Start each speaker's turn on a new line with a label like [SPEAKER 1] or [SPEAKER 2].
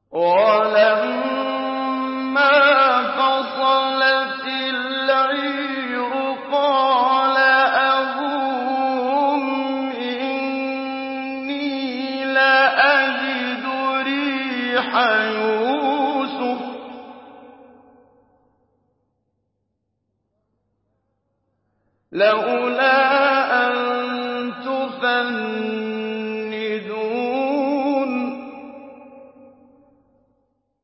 [SPEAKER 1] وَلَمَّا فَصَلَتِ الْعِيرُ قَالَ أَبُوهُمْ إِنِّي لَأَجِدُ رِيحَ يُوسُفَ ۖ لَوْلَا أَن تُفَنِّدُونِ